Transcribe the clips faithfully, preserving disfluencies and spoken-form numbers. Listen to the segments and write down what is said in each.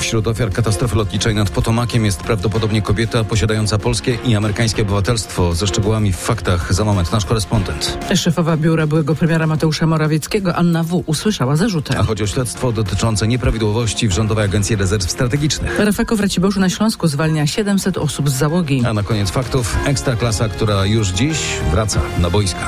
Wśród ofiar katastrofy lotniczej nad Potomakiem jest prawdopodobnie kobieta posiadająca polskie i amerykańskie obywatelstwo. Ze szczegółami w faktach za moment nasz korespondent. Szefowa biura byłego premiera Mateusza Morawieckiego, Anna W., usłyszała zarzuty. A chodzi o śledztwo dotyczące nieprawidłowości w Rządowej Agencji Rezerw Strategicznych. Rafako w Raciborzu na Śląsku zwalnia siedemset osób z załogi. A na koniec faktów Ekstraklasa, która już dziś wraca na boiska.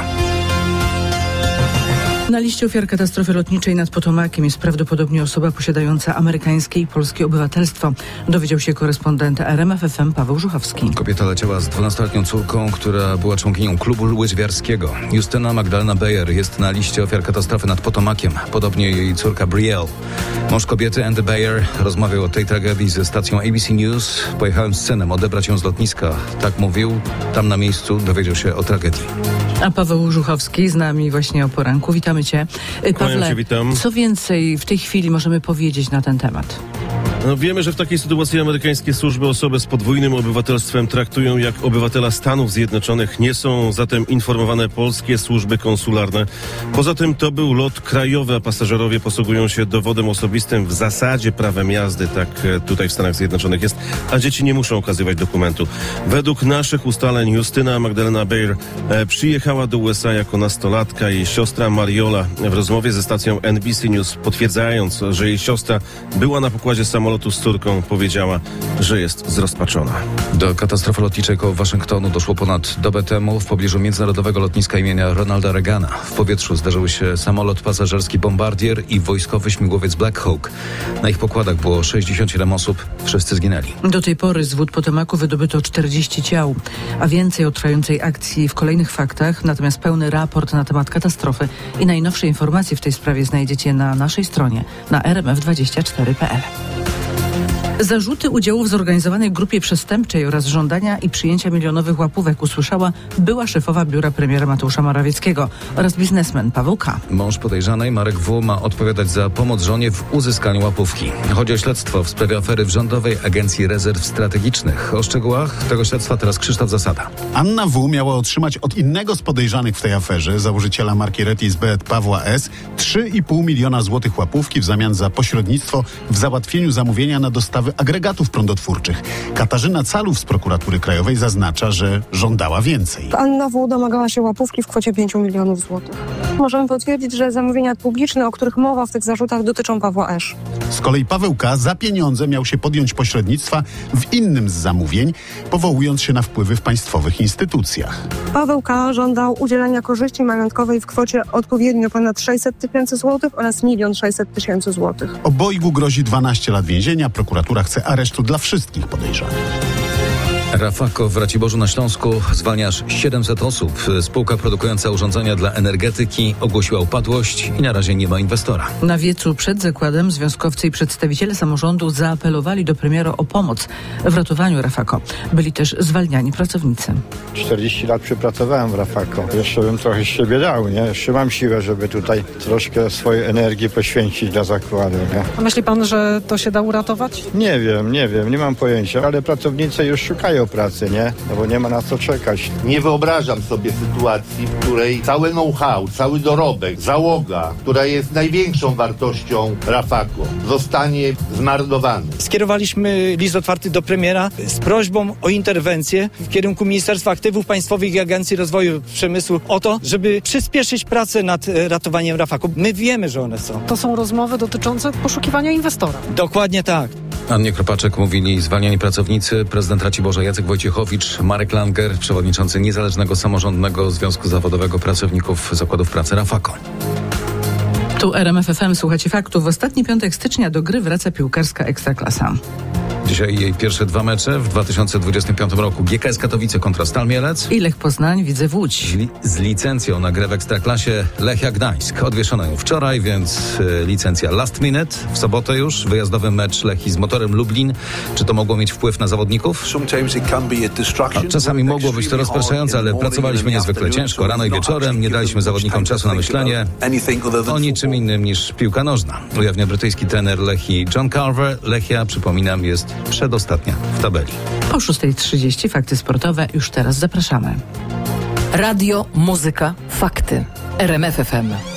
Na liście ofiar katastrofy lotniczej nad Potomakiem jest prawdopodobnie osoba posiadająca amerykańskie i polskie obywatelstwo. Dowiedział się korespondent R M F F M Paweł Żuchowski. Kobieta leciała z dwunastoletnią córką, która była członkinią klubu łyżwiarskiego. Justyna Magdalena Beyer jest na liście ofiar katastrofy nad Potomakiem. Podobnie jej córka Brielle. Mąż kobiety, Andy Beyer, rozmawiał o tej tragedii ze stacją A B C News. Pojechałem z synem odebrać ją z lotniska. Tak mówił. Tam na miejscu dowiedział się o tragedii. A Paweł Żuchowski z nami właśnie o poranku. Witamy Cię. Pawle, Cię, witam. Co więcej w tej chwili możemy powiedzieć na ten temat? No, wiemy, że w takiej sytuacji amerykańskie służby osobę z podwójnym obywatelstwem traktują jak obywatela Stanów Zjednoczonych. Nie są zatem informowane polskie służby konsularne. Poza tym to był lot krajowy, a pasażerowie posługują się dowodem osobistym, w zasadzie prawem jazdy, tak tutaj w Stanach Zjednoczonych jest, a dzieci nie muszą okazywać dokumentu. Według naszych ustaleń Justyna Magdalena Beyer e, przyjechała do U S A jako nastolatka. Jej siostra Mariola w rozmowie ze stacją N B C News, potwierdzając, że jej siostra była na pokładzie samolotu z córką, powiedziała, że jest zrozpaczona. Do katastrofy lotniczej koło Waszyngtonu doszło ponad dobę temu w pobliżu międzynarodowego lotniska imienia Ronalda Reagana. W powietrzu zdarzyły się samolot pasażerski Bombardier i wojskowy śmigłowiec Black Hawk. Na ich pokładach było sześćdziesiąt siedem osób, wszyscy zginęli. Do tej pory z wód Potomaku wydobyto czterdzieści ciał, a więcej o trwającej akcji w kolejnych faktach, natomiast pełny raport na temat katastrofy i najnowsze informacje w tej sprawie znajdziecie na naszej stronie na r m f dwadzieścia cztery kropka p l. Zarzuty udziału w zorganizowanej grupie przestępczej oraz żądania i przyjęcia milionowych łapówek usłyszała była szefowa biura premiera Mateusza Morawieckiego oraz biznesmen Paweł K. Mąż podejrzanej, Marek W., ma odpowiadać za pomoc żonie w uzyskaniu łapówki. Chodzi o śledztwo w sprawie afery w Rządowej Agencji Rezerw Strategicznych. O szczegółach tego śledztwa teraz Krzysztof Zasada. Anna W. miała otrzymać od innego z podejrzanych w tej aferze, założyciela marki Retis Bet Pawła S., trzy i pół miliona złotych łapówki w zamian za pośrednictwo w załatwieniu zamówienia na dostawę agregatów prądotwórczych. Katarzyna Calów z Prokuratury Krajowej zaznacza, że żądała więcej. Anna W. domagała się łapówki w kwocie pięciu milionów złotych. Możemy potwierdzić, że zamówienia publiczne, o których mowa w tych zarzutach, dotyczą Pawła S. Z kolei Paweł K. za pieniądze miał się podjąć pośrednictwa w innym z zamówień, powołując się na wpływy w państwowych instytucjach. Paweł K. żądał udzielenia korzyści majątkowej w kwocie odpowiednio ponad sześćset tysięcy złotych oraz milion sześćset tysięcy złotych. Obojgu grozi dwanaście lat więzienia. Prokuratura chce aresztu dla wszystkich podejrzanych. Rafako w Raciborzu na Śląsku zwalnia aż siedemset osób. Spółka produkująca urządzenia dla energetyki ogłosiła upadłość i na razie nie ma inwestora. Na wiecu przed zakładem związkowcy i przedstawiciele samorządu zaapelowali do premiera o pomoc w ratowaniu Rafako. Byli też zwalniani pracownicy. czterdzieści lat przepracowałem w Rafako. Jeszcze bym trochę z siebie dał, nie? Jeszcze mam siłę, żeby tutaj troszkę swojej energii poświęcić dla zakładu, nie? A myśli pan, że to się da uratować? Nie wiem, nie wiem, nie mam pojęcia, ale pracownicy już szukają pracy, nie? No bo nie ma na co czekać. Nie wyobrażam sobie sytuacji, w której całe know-how, cały dorobek, załoga, która jest największą wartością Rafako, zostanie zmarnowany. Skierowaliśmy list otwarty do premiera z prośbą o interwencję w kierunku Ministerstwa Aktywów Państwowych i Agencji Rozwoju Przemysłu o to, żeby przyspieszyć pracę nad ratowaniem Rafako. My wiemy, że one są. To są rozmowy dotyczące poszukiwania inwestora. Dokładnie tak. Annie Kropaczek mówili zwalniani pracownicy, prezydent Raciborza Jacek Wojciechowicz, Marek Langer, przewodniczący Niezależnego Samorządnego Związku Zawodowego Pracowników Zakładów Pracy Rafako. Tu R M F F M, słuchacie faktów. W ostatni piątek stycznia do gry wraca piłkarska Ekstraklasa. Dzisiaj jej pierwsze dwa mecze w dwa tysiące dwudziestym piątym roku. G K S Katowice kontra Stal Mielec. I Lech Poznań, Widzew Łódź. Li- z licencją na grę w Ekstraklasie Lechia Gdańsk. Odwieszono ją wczoraj, więc y, licencja last minute. W sobotę już wyjazdowy mecz Lechii z Motorem Lublin. Czy to mogło mieć wpływ na zawodników? A czasami mogło być to rozpraszające, ale pracowaliśmy niezwykle ciężko. Rano i wieczorem nie daliśmy zawodnikom czasu na myślenie o niczym innym niż piłka nożna. Ujawnia brytyjski trener Lechii John Carver. Lechia, przypominam, jest przedostatnia w tabeli. Po szósta trzydzieści fakty sportowe. Już teraz zapraszamy. Radio, muzyka, fakty. R M F F M.